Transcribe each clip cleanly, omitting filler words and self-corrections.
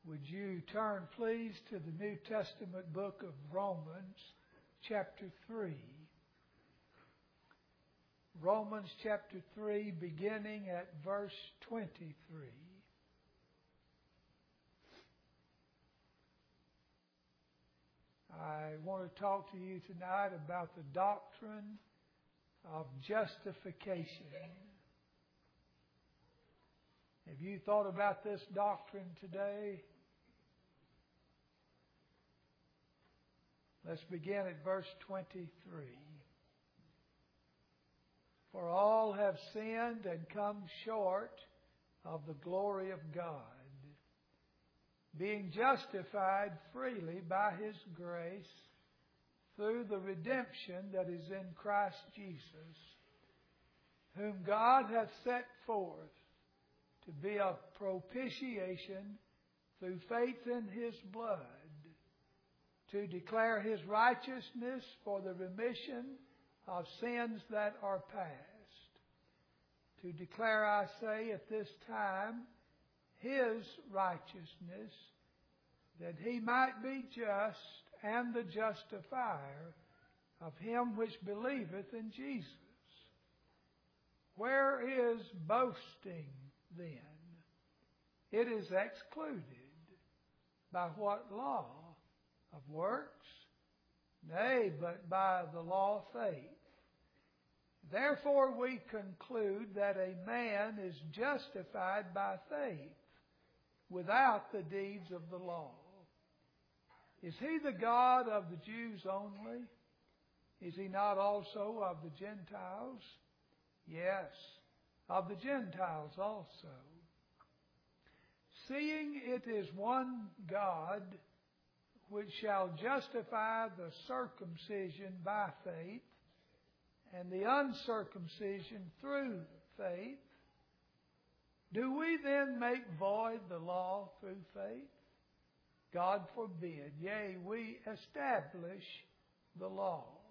Would you turn, please, to the New Testament book of Romans, chapter 3. Romans chapter 3, beginning at verse 23. I want to talk to you tonight about the doctrine of justification. Have you thought about this doctrine today? Let's begin at verse 23. For all have sinned and come short of the glory of God, being justified freely by His grace through the redemption that is in Christ Jesus, whom God hath set forth to be a propitiation through faith in His blood, to declare His righteousness for the remission of sins that are past. To declare, I say, at this time, His righteousness, that He might be just and the justifier of him which believeth in Jesus. Where is boasting then? It is excluded. By what law? Of works? Nay, but by the law of faith. Therefore we conclude that a man is justified by faith without the deeds of the law. Is He the God of the Jews only? Is He not also of the Gentiles? Yes, of the Gentiles also. Seeing it is one God which shall justify the circumcision by faith, and the uncircumcision through faith, do we then make void the law through faith? God forbid. Yea, we establish the law.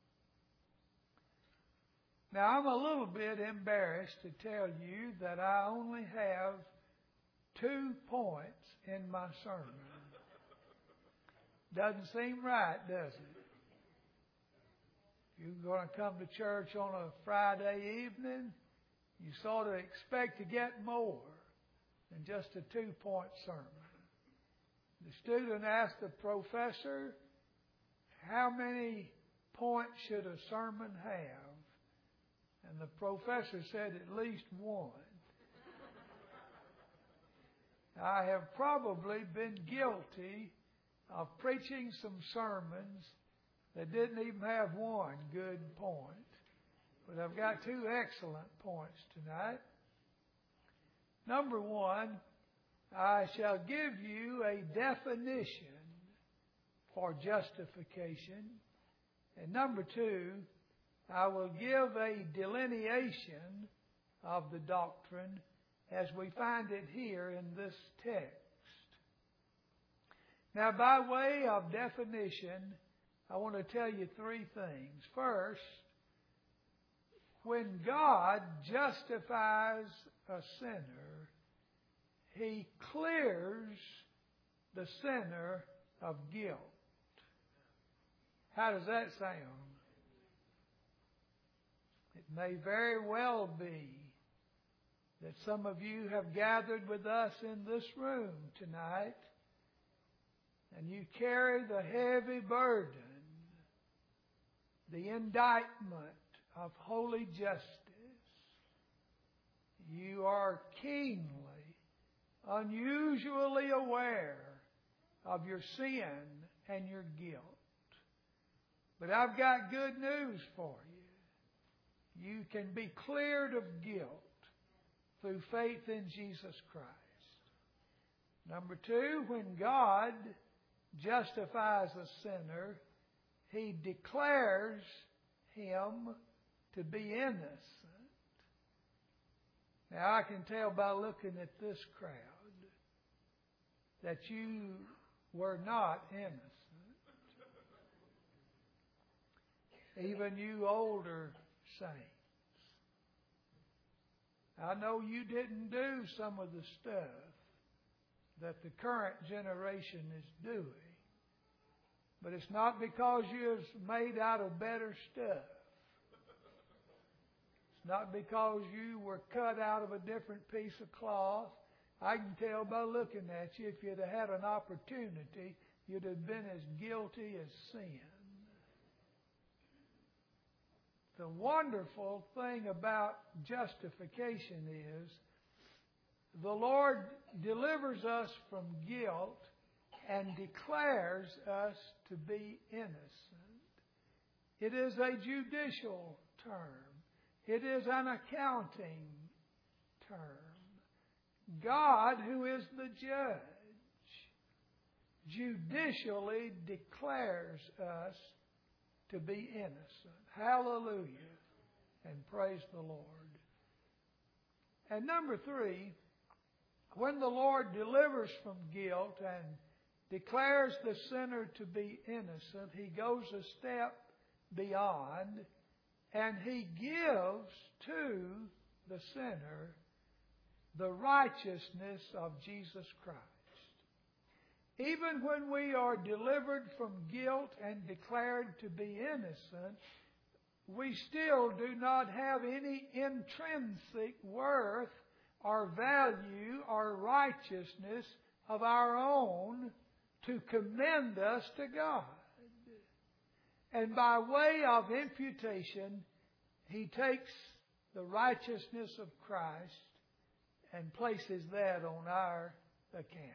Now, I'm a little bit embarrassed to tell you that I only have 2 points in my sermon. Doesn't seem right, does it? If you're going to come to church on a Friday evening, you sort of expect to get more than just a 2-point sermon. The student asked the professor, how many points should a sermon have? And the professor said at least 1. I have probably been guilty of preaching some sermons that didn't even have 1 good point. But I've got 2 excellent points tonight. Number 1, I shall give you a definition for justification. And number 2, I will give a delineation of the doctrine as we find it here in this text. Now, by way of definition, I want to tell you 3 things. First, when God justifies a sinner, He clears the sinner of guilt. How does that sound? It may very well be that some of you have gathered with us in this room tonight, and you carry the heavy burden, the indictment of holy justice. You are keenly, unusually aware of your sin and your guilt. But I've got good news for you. You can be cleared of guilt through faith in Jesus Christ. Number 2, when God justifies a sinner, He declares him to be innocent. Now, I can tell by looking at this crowd that you were not innocent. Even you older saints. I know you didn't do some of the stuff that the current generation is doing. But it's not because you're made out of better stuff. It's not because you were cut out of a different piece of cloth. I can tell by looking at you, if you'd have had an opportunity, you'd have been as guilty as sin. The wonderful thing about justification is the Lord delivers us from guilt and declares us to be innocent. It is a judicial term. It is an accounting term. God, who is the judge, judicially declares us to be innocent. Hallelujah. And praise the Lord. And number 3, when the Lord delivers from guilt and declares the sinner to be innocent, He goes a step beyond and He gives to the sinner the righteousness of Jesus Christ. Even when we are delivered from guilt and declared to be innocent, we still do not have any intrinsic worth or value or righteousness of our own to commend us to God. And by way of imputation, He takes the righteousness of Christ and places that on our account.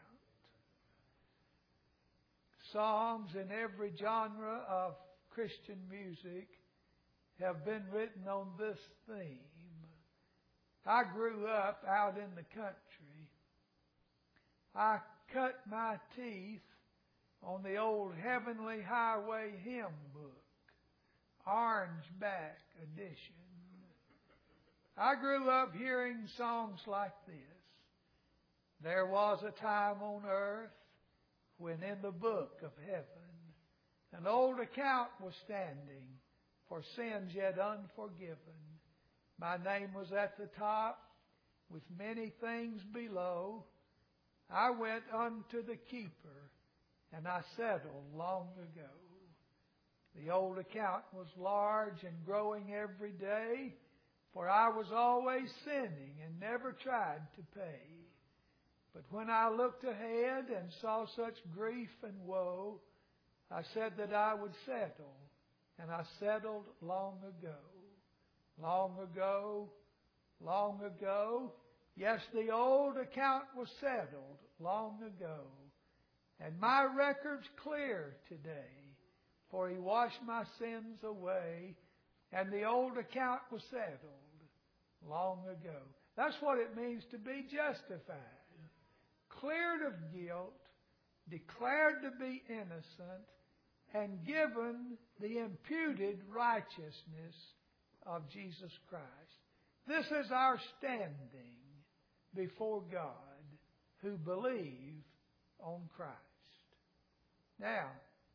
Songs in every genre of Christian music have been written on this theme. I grew up out in the country. I cut my teeth on the old Heavenly Highway hymn book, Orangeback edition. I grew up hearing songs like this. There was a time on earth when in the book of heaven an old account was standing for sins yet unforgiven. My name was at the top with many things below. I went unto the keeper and I settled long ago. The old account was large and growing every day, for I was always sinning and never tried to pay. But when I looked ahead and saw such grief and woe, I said that I would settle, and I settled long ago. Long ago, long ago. Yes, the old account was settled long ago. And my record's clear today, for He washed my sins away, and the old account was settled long ago. That's what it means to be justified. Cleared of guilt, declared to be innocent, and given the imputed righteousness of Jesus Christ. This is our standing before God who believe on Christ. Now,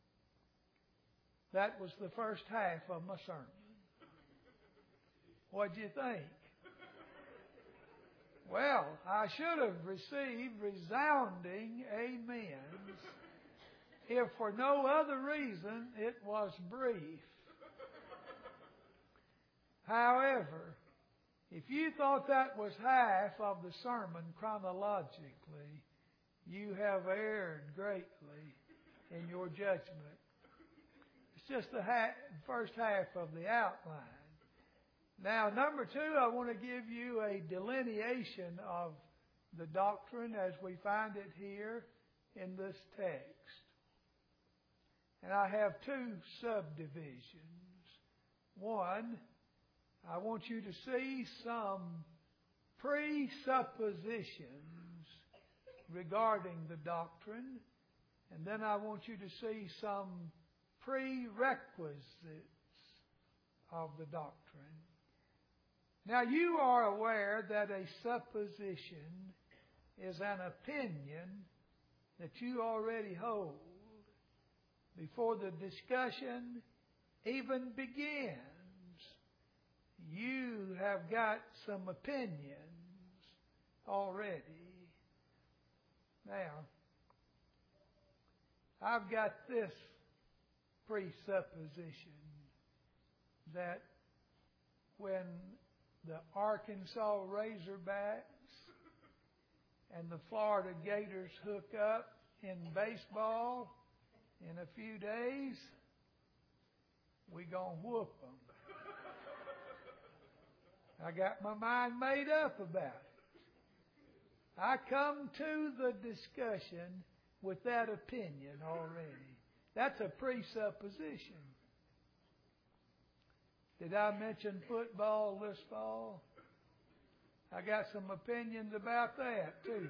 that was the first half of my sermon. What'd you think? Well, I should have received resounding amens if for no other reason it was brief. However, if you thought that was half of the sermon chronologically, you have erred greatly in your judgment. It's just the first half of the outline. Now, number 2, I want to give you a delineation of the doctrine as we find it here in this text. And I have 2 subdivisions. One, I want you to see some presuppositions regarding the doctrine. And then I want you to see some prerequisites of the doctrine. Now, you are aware that a supposition is an opinion that you already hold before the discussion even begins. You have got some opinions already. Now, I've got this presupposition that when the Arkansas Razorbacks and the Florida Gators hook up in baseball in a few days, we're going to whoop them. I got my mind made up about it. I come to the discussion with that opinion already. That's a presupposition. Did I mention football this fall? I got some opinions about that too.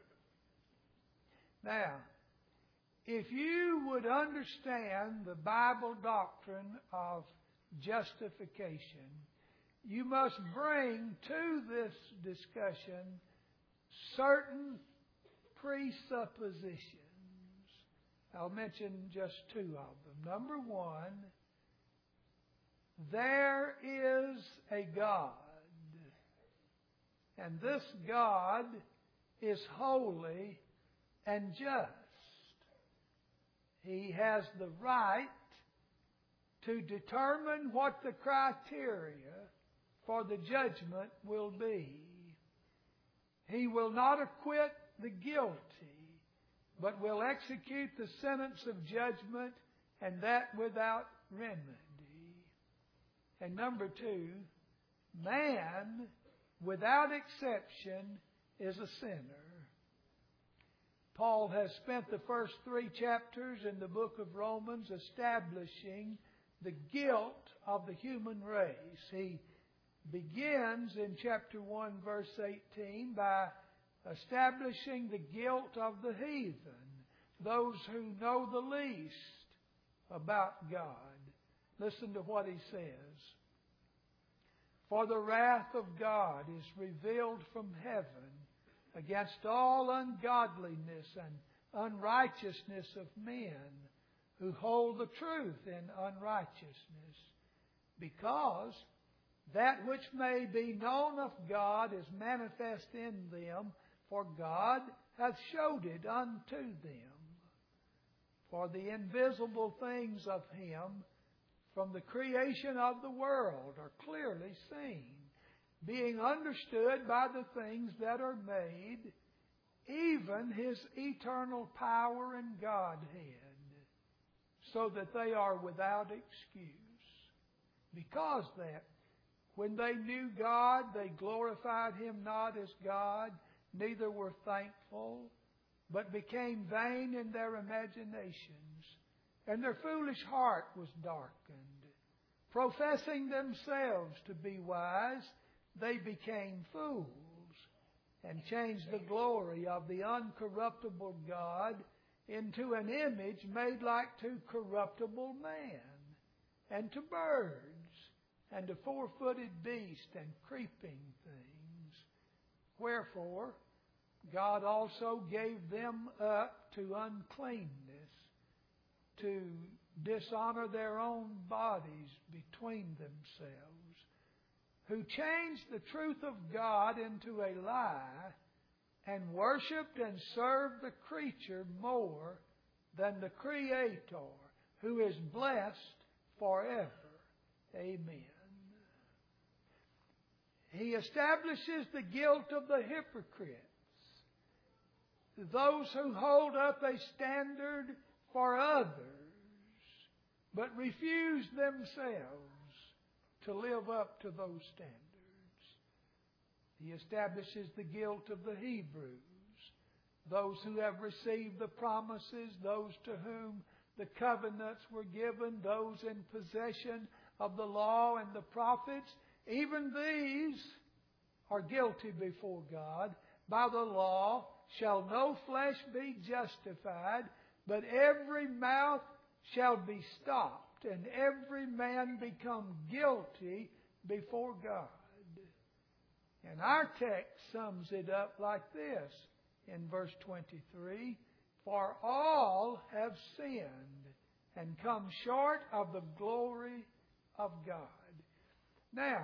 Now, if you would understand the Bible doctrine of justification, you must bring to this discussion certain presuppositions. I'll mention just two of them. Number one, there is a God, and this God is holy and just. He has the right to determine what the criteria for the judgment will be. He will not acquit the guilty, but will execute the sentence of judgment, and that without remedy. And number two, man, without exception, is a sinner. Paul has spent the first 3 chapters in the book of Romans establishing the guilt of the human race. He begins in chapter 1, verse 18, by establishing the guilt of the heathen, those who know the least about God. Listen to what he says. For the wrath of God is revealed from heaven against all ungodliness and unrighteousness of men who hold the truth in unrighteousness, because that which may be known of God is manifest in them, for God hath showed it unto them. For the invisible things of Him from the creation of the world are clearly seen, being understood by the things that are made, even His eternal power and Godhead, so that they are without excuse. Because that when they knew God, they glorified Him not as God, neither were thankful, but became vain in their imaginations, and their foolish heart was darkened. Professing themselves to be wise, they became fools, and changed the glory of the uncorruptible God into an image made like to corruptible man, and to birds, and to 4-footed beasts, and creeping things. Wherefore, God also gave them up to uncleanness, to dishonor their own bodies between themselves, who changed the truth of God into a lie, and worshipped and served the creature more than the Creator, who is blessed forever. Amen. He establishes the guilt of the hypocrites, those who hold up a standard for others, but refuse themselves to live up to those standards. He establishes the guilt of the Hebrews, those who have received the promises, those to whom the covenants were given, those in possession of the law and the prophets. Even these are guilty before God. By the law shall no flesh be justified, but every mouth shall be stopped, and every man become guilty before God. And our text sums it up like this in verse 23, for all have sinned and come short of the glory of God. Now,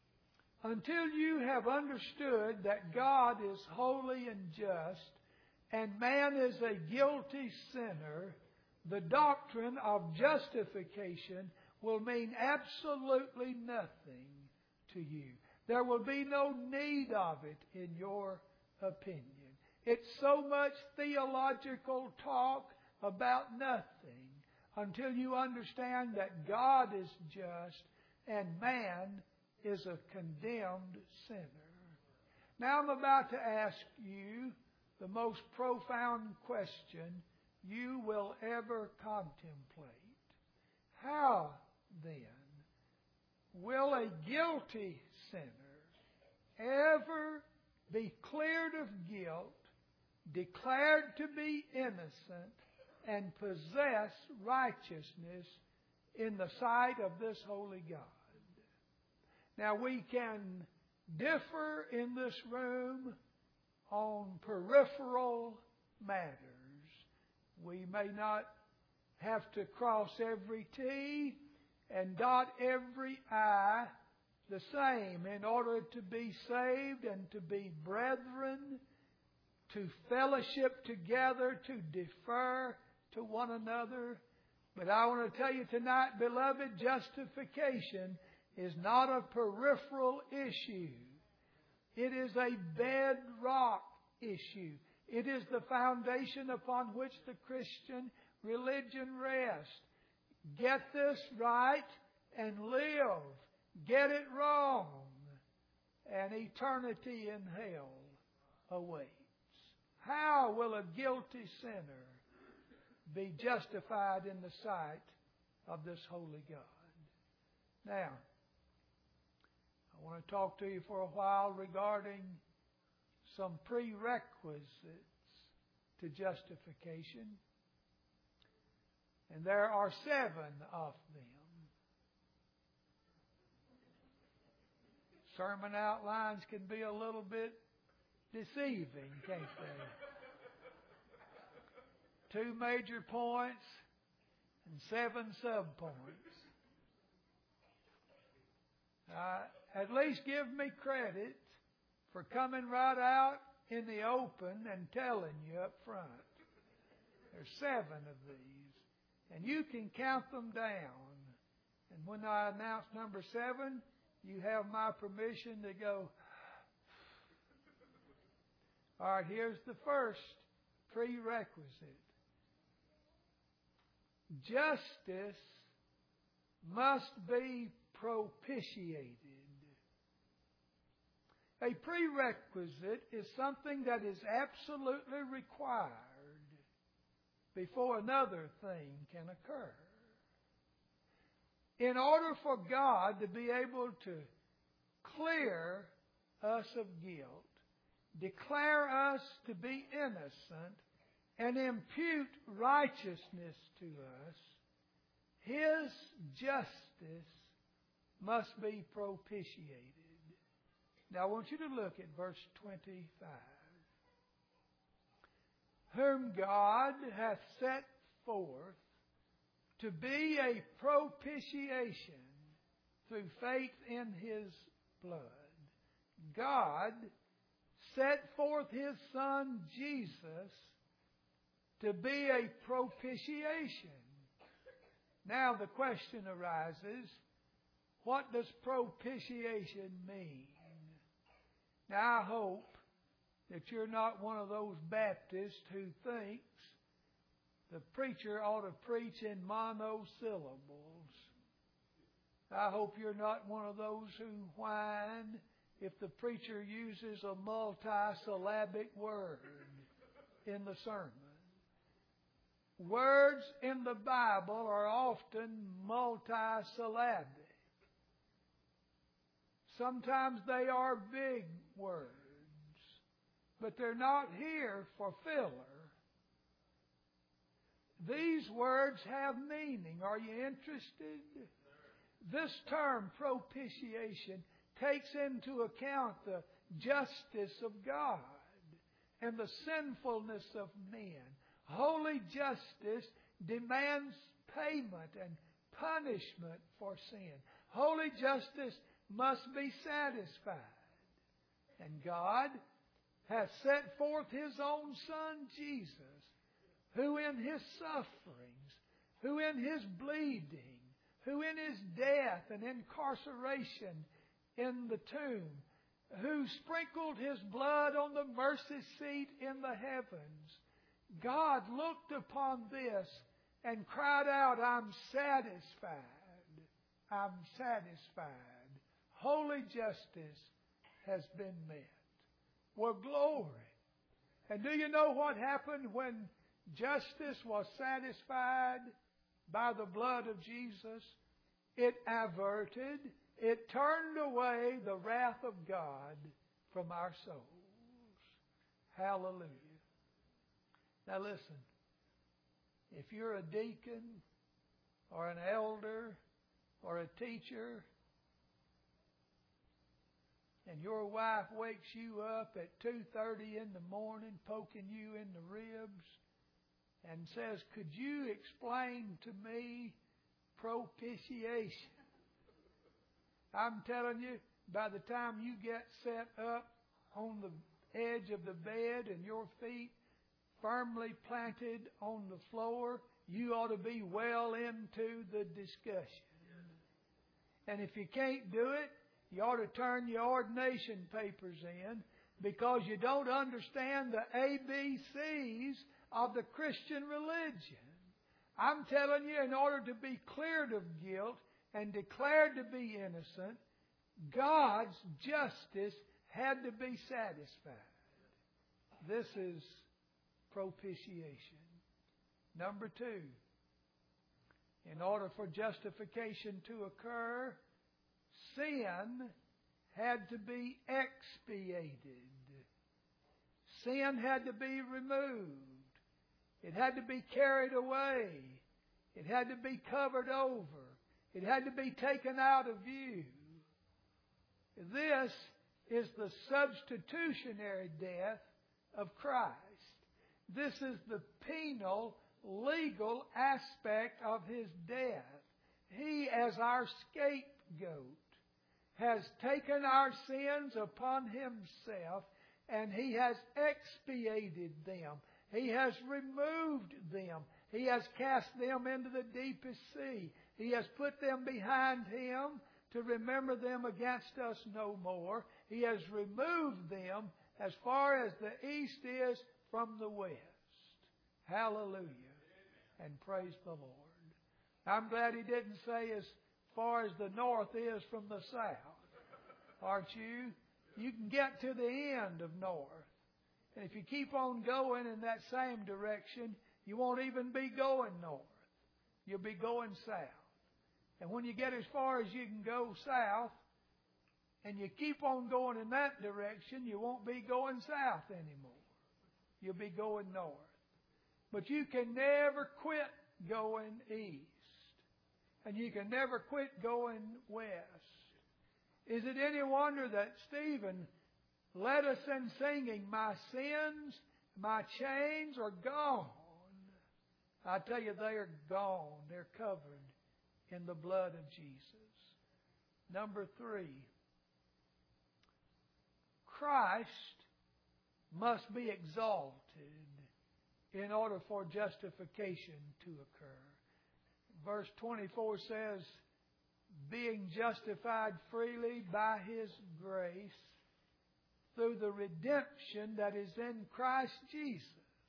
until you have understood that God is holy and just, and man is a guilty sinner, the doctrine of justification will mean absolutely nothing to you. There will be no need of it in your opinion. It's so much theological talk about nothing until you understand that God is just and man is a condemned sinner. Now I'm about to ask you the most profound question you will ever contemplate. How, then, will a guilty sinner ever be cleared of guilt, declared to be innocent, and possess righteousness in the sight of this holy God? Now, we can differ in this room on peripheral matters. We may not have to cross every T and dot every I the same in order to be saved and to be brethren, to fellowship together, to defer to one another. But I want to tell you tonight, beloved, justification is not a peripheral issue. It is a bedrock issue. It is the foundation upon which the Christian religion rests. Get this right and live. Get it wrong, and eternity in hell awaits. How will a guilty sinner be justified in the sight of this holy God? Now, I want to talk to you for a while regarding some prerequisites to justification. And there are 7 of them. Sermon outlines can be a little bit deceiving, can't they? 2 major points and 7 subpoints. At least give me credit for coming right out in the open and telling you up front. There's 7 of these, and you can count them down. And when I announce number 7, you have my permission to go. All right, here's the first prerequisite. Justice must be propitiated. A prerequisite is something that is absolutely required before another thing can occur. In order for God to be able to clear us of guilt, declare us to be innocent, and impute righteousness to us, His justice must be propitiated. Now I want you to look at verse 25. Whom God hath set forth to be a propitiation through faith in His blood. God set forth His Son Jesus to be a propitiation. Now the question arises, what does propitiation mean? Now I hope that you're not one of those Baptists who thinks the preacher ought to preach in monosyllables. I hope you're not one of those who whine if the preacher uses a multisyllabic word in the sermon. Words in the Bible are often multisyllabic. Sometimes they are big words, but they're not here for filler. These words have meaning. Are you interested? This term, propitiation, takes into account the justice of God and the sinfulness of men. Holy justice demands payment and punishment for sin. Holy justice must be satisfied. And God hath set forth His own Son, Jesus, who in His sufferings, who in His bleeding, who in His death and incarceration in the tomb, who sprinkled His blood on the mercy seat in the heavens, God looked upon this and cried out, I'm satisfied. I'm satisfied. Holy justice has been met. Well, glory. And do you know what happened when justice was satisfied by the blood of Jesus? It averted, it turned away the wrath of God from our souls. Hallelujah. Now listen, if you're a deacon or an elder or a teacher and your wife wakes you up at 2:30 in the morning poking you in the ribs and says, could you explain to me propitiation? I'm telling you, by the time you get set up on the edge of the bed and your feet firmly planted on the floor, you ought to be well into the discussion. And if you can't do it, you ought to turn your ordination papers in, because you don't understand the ABCs of the Christian religion. I'm telling you, in order to be cleared of guilt and declared to be innocent, God's justice had to be satisfied. This is propitiation. Number 2, in order for justification to occur, sin had to be expiated. Sin had to be removed. It had to be carried away. It had to be covered over. It had to be taken out of view. This is the substitutionary death of Christ. This is the penal, legal aspect of His death. He, as our scapegoat, has taken our sins upon Himself, and He has expiated them. He has removed them. He has cast them into the deepest sea. He has put them behind Him to remember them against us no more. He has removed them as far as the east is from the west. Hallelujah. And praise the Lord. I'm glad He didn't say as far as the north is from the south. Aren't you? You can get to the end of north. And if you keep on going in that same direction, you won't even be going north. You'll be going south. And when you get as far as you can go south, and you keep on going in that direction, you won't be going south anymore. You'll be going north. But you can never quit going east. And you can never quit going west. Is it any wonder that Stephen led us in singing, my sins, my chains are gone. I tell you, they are gone. They're covered in the blood of Jesus. Number 3, Christ must be exalted in order for justification to occur. Verse 24 says, being justified freely by His grace through the redemption that is in Christ Jesus.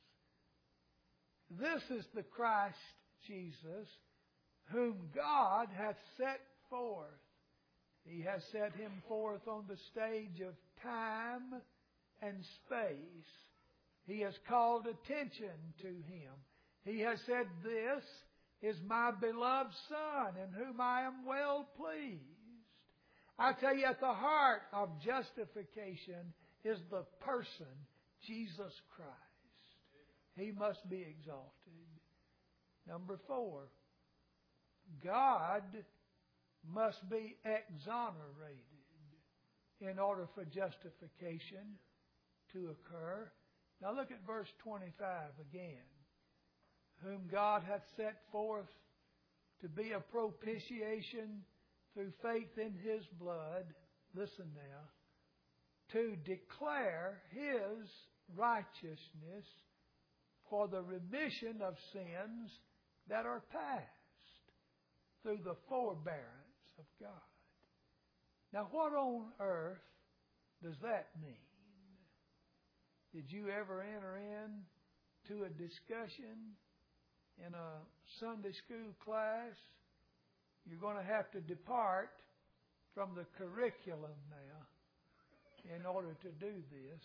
This is the Christ Jesus whom God hath set forth. He has set Him forth on the stage of time and space. He has called attention to Him. He has said, this is my beloved Son in whom I am well pleased. I tell you, at the heart of justification is the person, Jesus Christ. He must be exalted. Number 4, God must be exonerated in order for justification to occur. Now look at verse 25 again. Whom God hath set forth to be a propitiation through faith in His blood. Listen now. to declare His righteousness for the remission of sins that are past through the forbearance of God. Now, what on earth does that mean? Did you ever enter into a discussion in a Sunday school class? You're going to have to depart from the curriculum now in order to do this.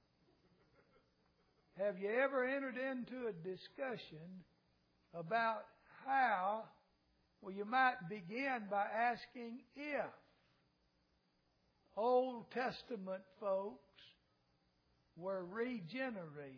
Have you ever entered into a discussion about how, well, you might begin by asking if Old Testament folks were regenerated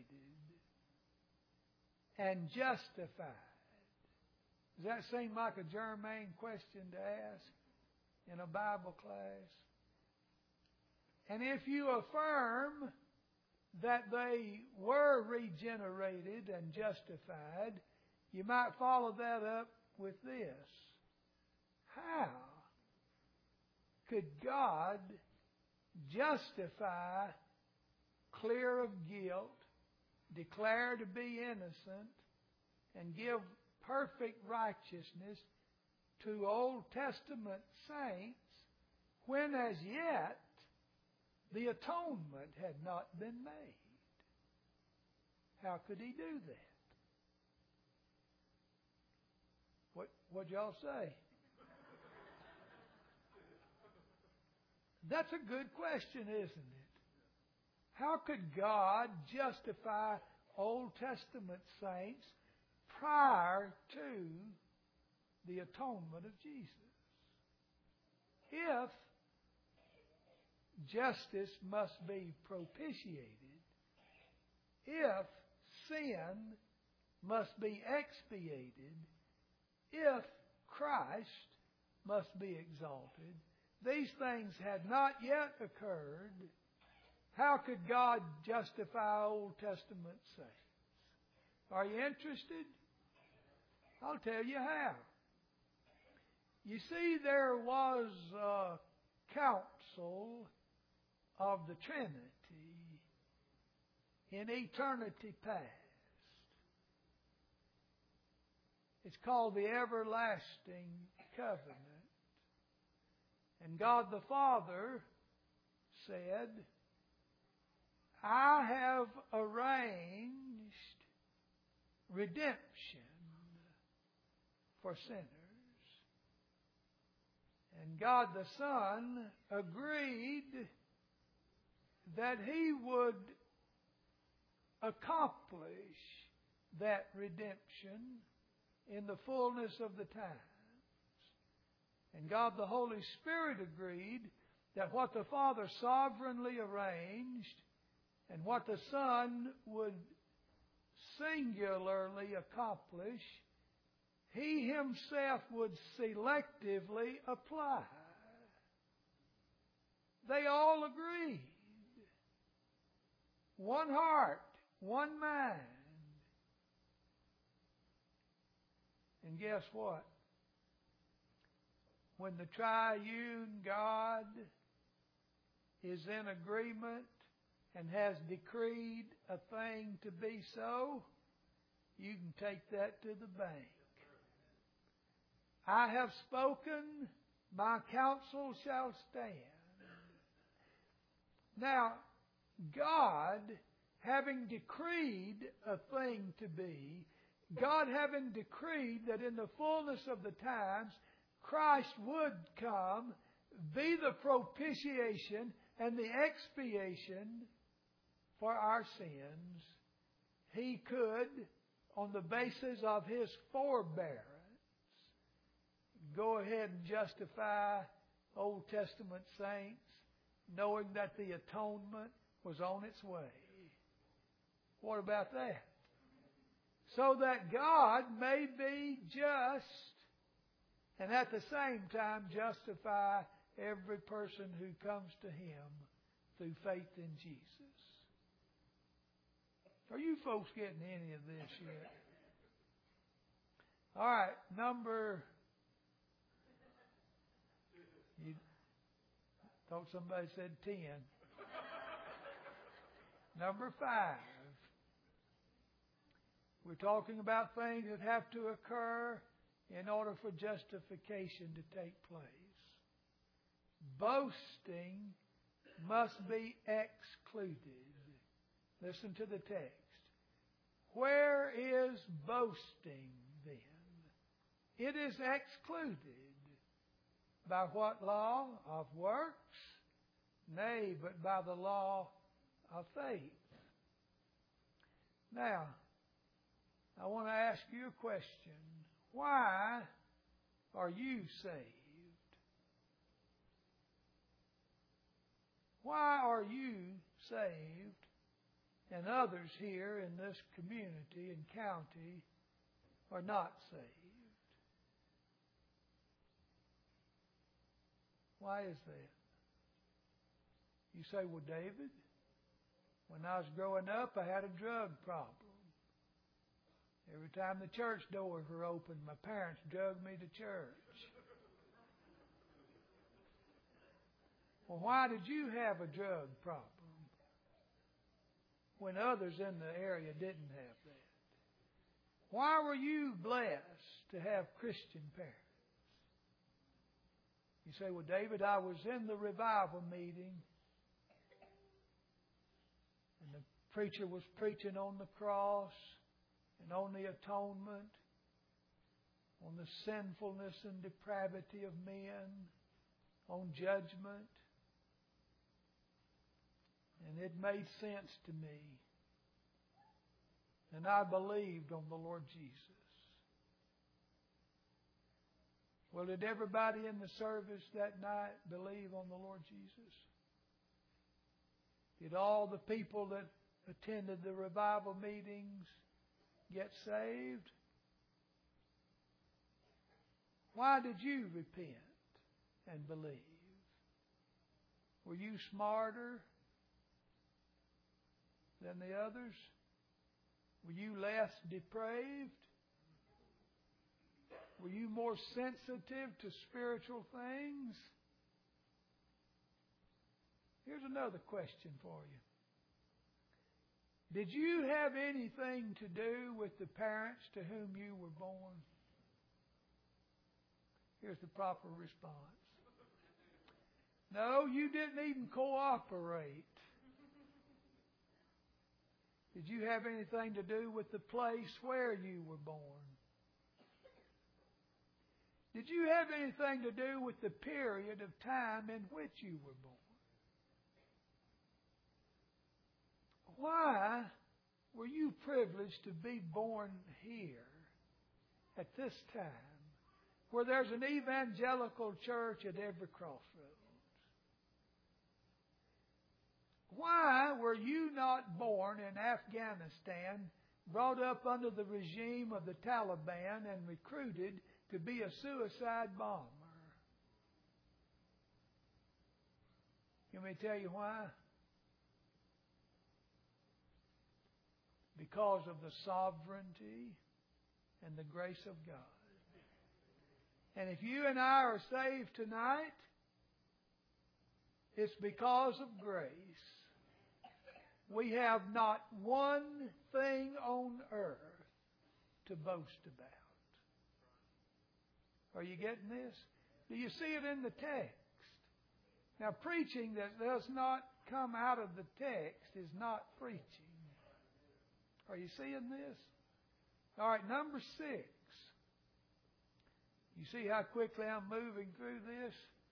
and justified. Does that seem like a germane question to ask in a Bible class? And if you affirm that they were regenerated and justified, you might follow that up with this. How could God justify clear of guilt, declare to be innocent, and give perfect righteousness to Old Testament saints when as yet the atonement had not been made? How could He do that? What'd y'all say? That's a good question, isn't it? How could God justify Old Testament saints prior to the atonement of Jesus? If justice must be propitiated, if sin must be expiated, if Christ must be exalted, these things had not yet occurred. How could God justify Old Testament saints? Are you interested? I'll tell you how. You see, there was a council of the Trinity in eternity past. It's called the Everlasting Covenant. And God the Father said, I have arranged redemption for sinners. And God the Son agreed that He would accomplish that redemption in the fullness of the times. And God the Holy Spirit agreed that what the Father sovereignly arranged and what the Son would singularly accomplish, He Himself would selectively apply. They all agreed. One heart, one mind. And guess what? When the triune God is in agreement and has decreed a thing to be so, you can take that to the bank. I have spoken, my counsel shall stand. Now, God, having decreed a thing to be, God having decreed that in the fullness of the times, Christ would come, be the propitiation and the expiation for our sins, He could, on the basis of His forbearance, go ahead and justify Old Testament saints, knowing that the atonement was on its way. What about that? So that God may be just and at the same time justify every person who comes to Him through faith in Jesus. Are you folks getting any of this yet? All right, you thought somebody said 10. Number 5. We're talking about things that have to occur in order for justification to take place. Boasting must be excluded. Listen to the text. Where is boasting then? It is excluded. By what law? Of works? Nay, but by the law of faith. Now, I want to ask you a question. Why are you saved? Why are you saved and others here in this community and county are not saved? Why is that? You say, well, David, when I was growing up, I had a drug problem. Every time the church doors were open, my parents drugged me to church. Well, why did you have a drug problem when others in the area didn't have that? Why were you blessed to have Christian parents? You say, well, David, I was in the revival meeting and the preacher was preaching on the cross and on the atonement, on the sinfulness and depravity of men, on judgment. And it made sense to me. And I believed on the Lord Jesus. Well, did everybody in the service that night believe on the Lord Jesus? Did all the people that attended the revival meetings get saved? Why did you repent and believe? Were you smarter than the others? Were you less depraved? Were you more sensitive to spiritual things? Here's another question for you. Did you have anything to do with the parents to whom you were born? Here's the proper response. No, you didn't even cooperate. Did you have anything to do with the place where you were born? Did you have anything to do with the period of time in which you were born? Why were you privileged to be born here at this time where there's an evangelical church at every crossroads? Why were you not born in Afghanistan, brought up under the regime of the Taliban and recruited to be a suicide bomber? Let me tell you why. Because of the sovereignty and the grace of God. And if you and I are saved tonight, it's because of grace. We have not one thing on earth to boast about. Are you getting this? Do you see it in the text? Now, preaching that does not come out of the text is not preaching. Are you seeing this? All right, number 6. You see how quickly I'm moving through this?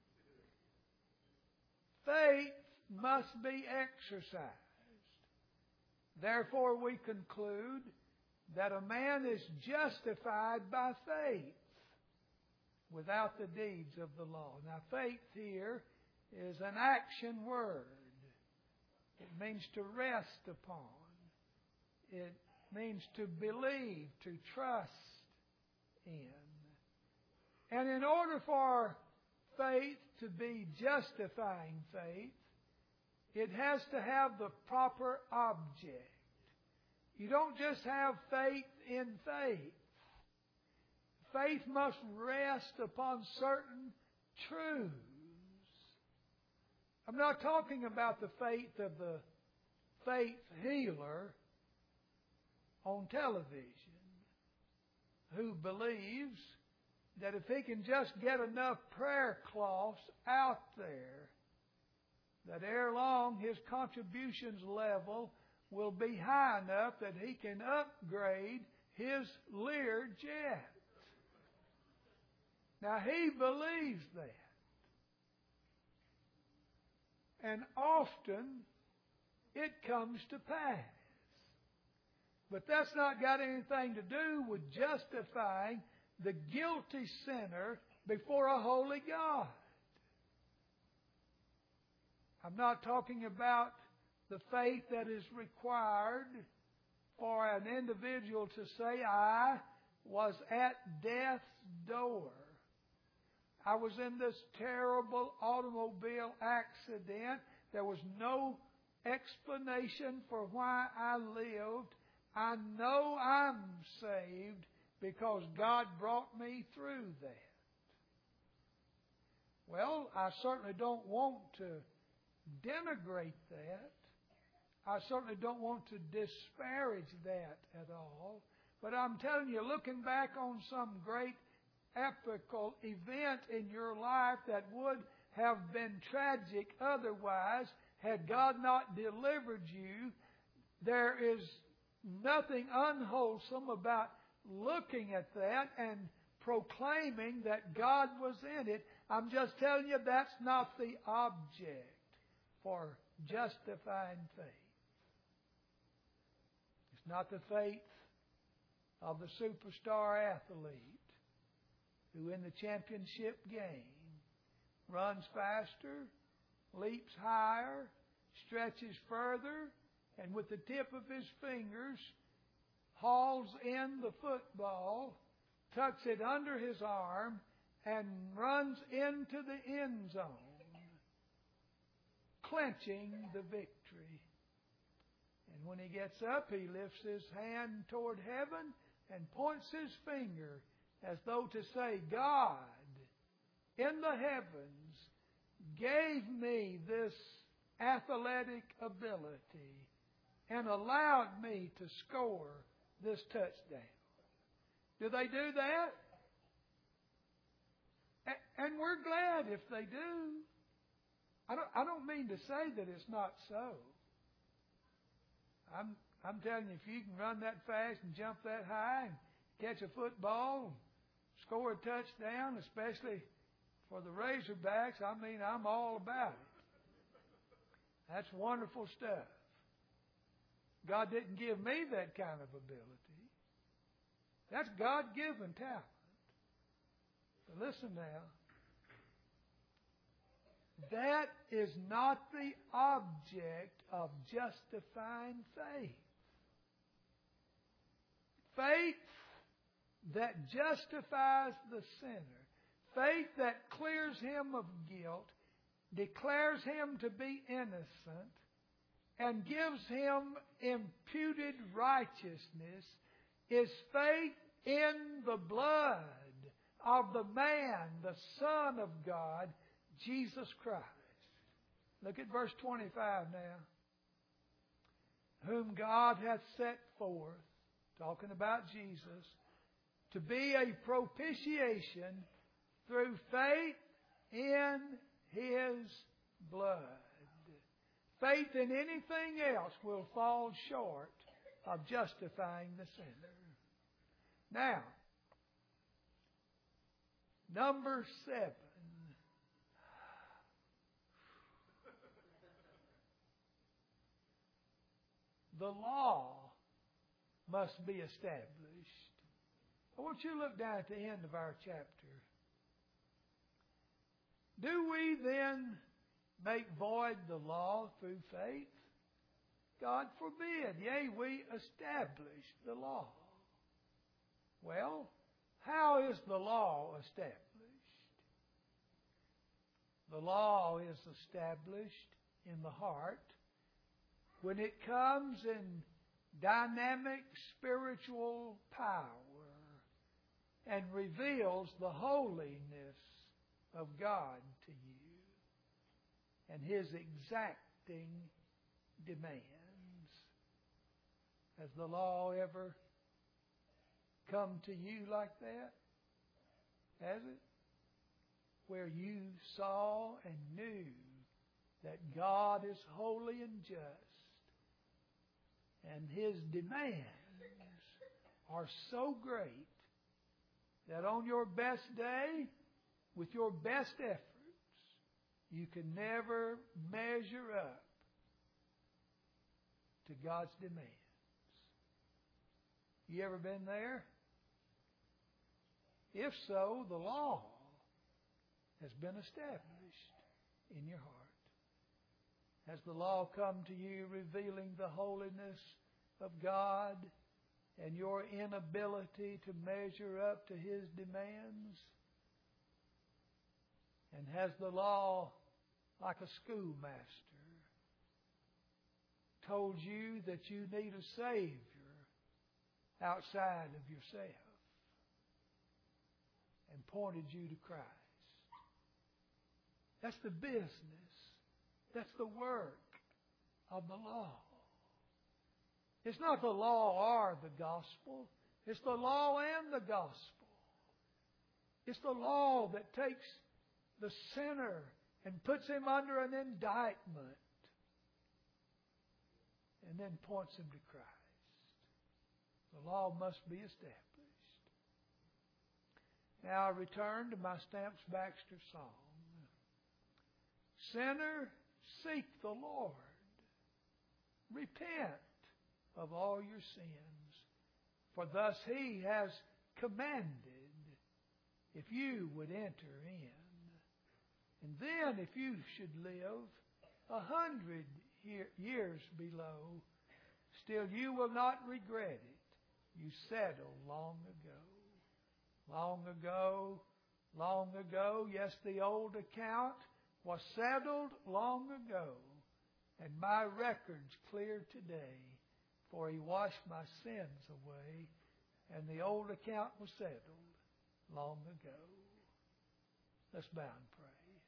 Faith must be exercised. Therefore, we conclude that a man is justified by faith without the deeds of the law. Now, faith here is an action word. It means to rest upon. It means to believe, to trust in. And in order for faith to be justifying faith, it has to have the proper object. You don't just have faith in faith. Faith must rest upon certain truths. I'm not talking about the faith of the faith healer on television who believes that if he can just get enough prayer cloths out there, that ere long his contributions level will be high enough that he can upgrade his Lear jet. Now he believes that. And often it comes to pass. But that's not got anything to do with justifying the guilty sinner before a holy God. I'm not talking about the faith that is required for an individual to say, I was at death's door. I was in this terrible automobile accident. There was no explanation for why I lived. I know I'm saved because God brought me through that. Well, I certainly don't want to denigrate that. I certainly don't want to disparage that at all. But I'm telling you, looking back on some great epical event in your life that would have been tragic otherwise, had God not delivered you, there is nothing unwholesome about looking at that and proclaiming that God was in it. I'm just telling you that's not the object for justifying faith. It's not the faith of the superstar athlete who in the championship game runs faster, leaps higher, stretches further, and with the tip of his fingers hauls in the football, tucks it under his arm, and runs into the end zone, clinching the victory. And when he gets up, he lifts his hand toward heaven and points his finger as though to say, God in the heavens gave me this athletic ability and allowed me to score this touchdown. Do they do that? And we're glad if they do. I don't mean to say that it's not so. I'm telling you, if you can run that fast and jump that high and catch a football and score a touchdown, especially for the Razorbacks, I mean, I'm all about it. That's wonderful stuff. God didn't give me that kind of ability. That's God-given talent. But listen now. That is not the object of justifying faith. Faith that justifies the sinner, faith that clears him of guilt, declares him to be innocent, and gives him imputed righteousness, is faith in the blood of the man, the Son of God, Jesus Christ. Look at verse 25 now. Whom God hath set forth, talking about Jesus, to be a propitiation through faith in His blood. Faith in anything else will fall short of justifying the sinner. Now, number 7. The law must be established. I want you to look down at the end of our chapter. Do we then make void the law through faith? God forbid. Yea, we establish the law. Well, how is the law established? The law is established in the heart when it comes in dynamic spiritual power and reveals the holiness of God to you and His exacting demands. Has the law ever come to you like that? Has it? Where you saw and knew that God is holy and just, and His demands are so great that on your best day, with your best efforts, you can never measure up to God's demands. You ever been there? If so, the law has been established in your heart. Has the law come to you revealing the holiness of God and your inability to measure up to His demands? And has the law, like a schoolmaster, told you that you need a Savior outside of yourself and pointed you to Christ? That's the business. That's the work of the law. It's not the law or the gospel. It's the law and the gospel. It's the law that takes the sinner and puts him under an indictment and then points him to Christ. The law must be established. Now I return to my Stamps Baxter song. Sinner, seek the Lord. Repent of all your sins, for thus He has commanded, if you would enter in. And then if you should live 100 years below, still you will not regret it. You settled long ago. Long ago, long ago, yes, the old account was settled long ago, and my record's clear today, for He washed my sins away, and the old account was settled long ago. Let's bow and pray.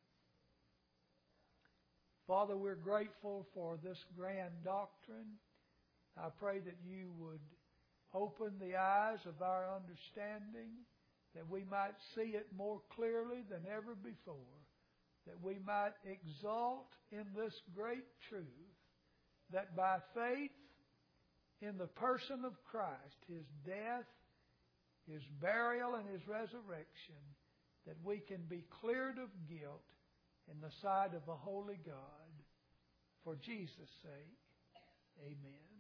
Father, we're grateful for this grand doctrine. I pray that You would open the eyes of our understanding, that we might see it more clearly than ever before, that we might exalt in this great truth, that by faith in the person of Christ, His death, His burial, and His resurrection, that we can be cleared of guilt in the sight of a holy God. For Jesus' sake, amen.